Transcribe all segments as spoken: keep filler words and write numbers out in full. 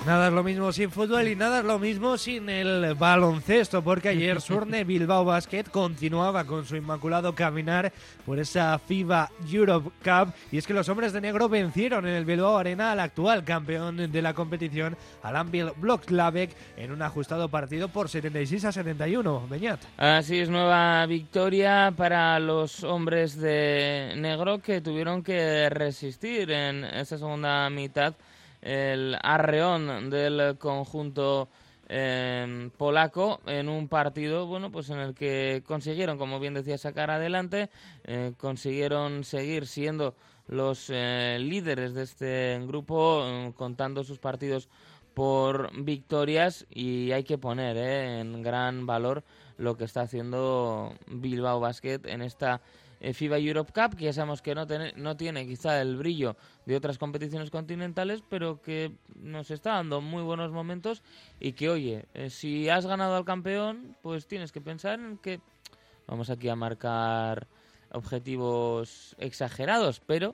Nada es lo mismo sin fútbol y nada es lo mismo sin el baloncesto, porque ayer Surne Bilbao Basket continuaba con su inmaculado caminar por esa FIBA Europe Cup, y es que los hombres de negro vencieron en el Bilbao Arena al actual campeón de la competición, al Anwil Wrocław, en un ajustado partido por setenta y seis a setenta y uno. Beñat. Así es, nueva victoria para los hombres de negro, que tuvieron que resistir en esta segunda mitad el arreón del conjunto eh, polaco en un partido, bueno, pues en el que consiguieron, como bien decía, sacar adelante, eh, consiguieron seguir siendo los eh, líderes de este grupo, eh, contando sus partidos por victorias, y hay que poner eh, en gran valor lo que está haciendo Bilbao Basket en esta FIBA Europe Cup, que ya sabemos que no, ten, no tiene quizá el brillo de otras competiciones continentales, pero que nos está dando muy buenos momentos, y que, oye, eh, si has ganado al campeón, pues tienes que pensar en que vamos aquí a marcar objetivos exagerados, pero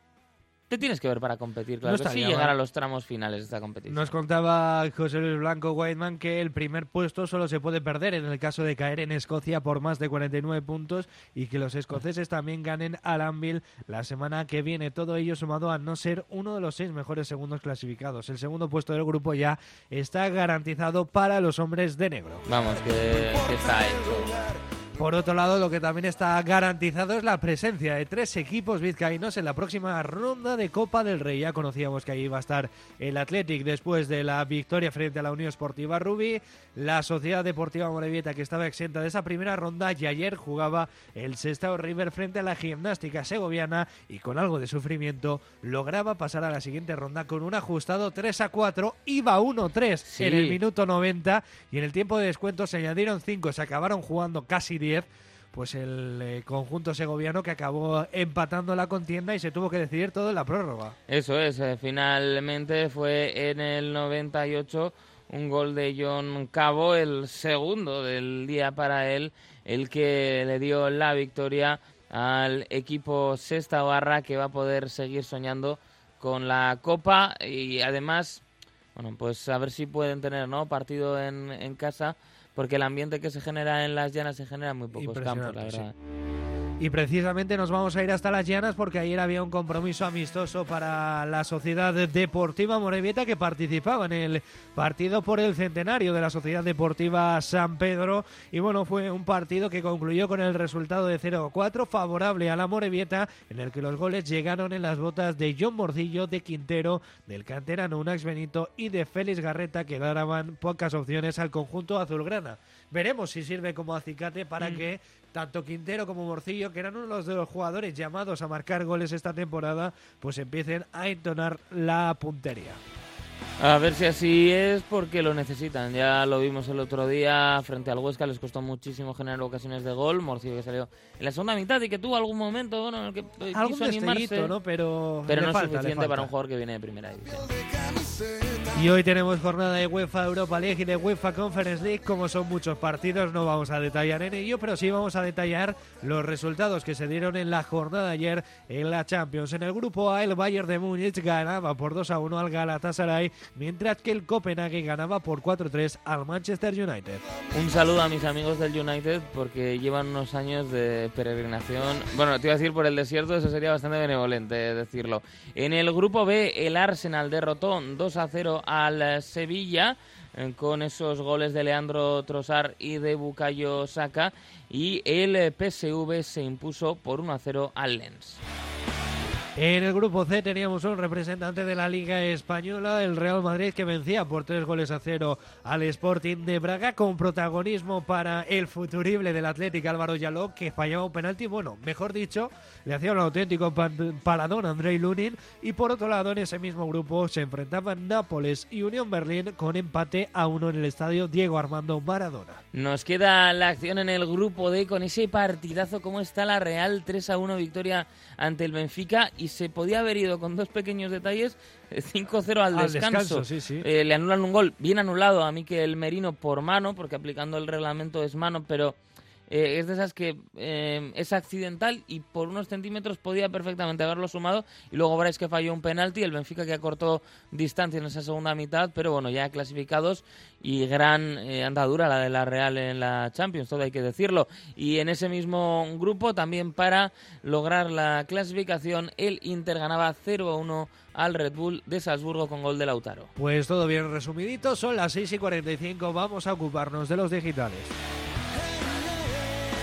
te tienes que ver para competir, claro, no que sí, llegar a los tramos finales de esta competición. Nos contaba José Luis Blanco Whiteman que el primer puesto solo se puede perder en el caso de caer en Escocia por más de cuarenta y nueve puntos, y que los escoceses también ganen al Anwil la semana que viene. Todo ello sumado a no ser uno de los seis mejores segundos clasificados. El segundo puesto del grupo ya está garantizado para los hombres de negro. Vamos, que, que está hecho. Por otro lado, lo que también está garantizado es la presencia de tres equipos vizcaínos en la próxima ronda de Copa del Rey. Ya conocíamos que ahí iba a estar el Athletic después de la victoria frente a la Unión Esportiva Rubí, la Sociedad Deportiva Morevieta, que estaba exenta de esa primera ronda, y ayer jugaba el Sestao River frente a la Gimnástica Segoviana, y con algo de sufrimiento lograba pasar a la siguiente ronda con un ajustado tres a cuatro, iba uno tres sí. en el minuto noventa, y en el tiempo de descuento se añadieron cinco, se acabaron jugando casi diez. Pues el eh, conjunto segoviano, que acabó empatando la contienda y se tuvo que decidir todo en la prórroga. Eso es, eh, finalmente fue en el noventa y ocho un gol de John Cabo, el segundo del día para él, el que le dio la victoria al equipo sestaoarra, que va a poder seguir soñando con la Copa, y además, bueno, pues a ver si pueden tener, ¿no?, partido en, en casa, porque el ambiente que se genera en las llanas se genera en muy pocos campos, la verdad. Sí. Y precisamente nos vamos a ir hasta las llanas, porque ayer había un compromiso amistoso para la Sociedad Deportiva Morevieta, que participaba en el partido por el centenario de la Sociedad Deportiva San Pedro. Y bueno, fue un partido que concluyó con el resultado de cero a cuatro, favorable a la Morevieta, en el que los goles llegaron en las botas de John Morcillo, de Quintero, del canterano Unax Benito y de Félix Garreta, que daban pocas opciones al conjunto azulgrana. Veremos si sirve como acicate para mm. que tanto Quintero como Morcillo, que eran uno de los jugadores llamados a marcar goles esta temporada, pues empiecen a entonar la puntería. A ver si así es, porque lo necesitan. Ya lo vimos el otro día frente al Huesca, les costó muchísimo generar ocasiones de gol. Morcillo, que salió en la segunda mitad y que tuvo algún momento, bueno, en el que algún quiso animarse, ¿no? Pero, pero no falta, es suficiente para un jugador que viene de primera división. Y hoy tenemos jornada de UEFA Europa League y de UEFA Conference League. Como son muchos partidos, no vamos a detallar en ello, pero sí vamos a detallar los resultados que se dieron en la jornada de ayer en la Champions. En el grupo A, el Bayern de Múnich ganaba por dos a uno al Galatasaray, mientras que el Copenhague ganaba por cuatro a tres al Manchester United. Un saludo a mis amigos del United, porque llevan unos años de peregrinación. Bueno, te iba a decir por el desierto, eso sería bastante benevolente decirlo. En el grupo B, el Arsenal derrotó dos a cero al Sevilla, con esos goles de Leandro Trossard y de Bukayo Saka, y el P S V se impuso por uno a cero al Lens. En el grupo C teníamos un representante de la Liga Española, el Real Madrid, que vencía por tres goles a cero al Sporting de Braga, con protagonismo para el futurible del Athletic, Álvaro Yaló, que fallaba un penalti. Bueno, mejor dicho, le hacía un auténtico paradón a Andrei Lunin. Y por otro lado, en ese mismo grupo se enfrentaban Nápoles y Unión Berlín, con empate a uno en el estadio Diego Armando Maradona. Nos queda la acción en el grupo D, con ese partidazo. Cómo está la Real, tres a uno victoria ante el Benfica, y se podía haber ido con dos pequeños detalles, cinco a cero al, al descanso, descanso sí, sí. Eh, le anulan un gol bien anulado a Mikel Merino por mano, porque aplicando el reglamento es mano, pero eh, es de esas que eh, es accidental y por unos centímetros podía perfectamente haberlo sumado, y luego veréis que falló un penalti, el Benfica que acortó distancia en esa segunda mitad, pero bueno, ya clasificados y gran eh, andadura la de la Real en la Champions, todo hay que decirlo. Y en ese mismo grupo también para lograr la clasificación el Inter ganaba cero a uno al Red Bull de Salzburgo con gol de Lautaro. Pues todo bien resumidito, son las seis y cuarenta y cinco, vamos a ocuparnos de los digitales.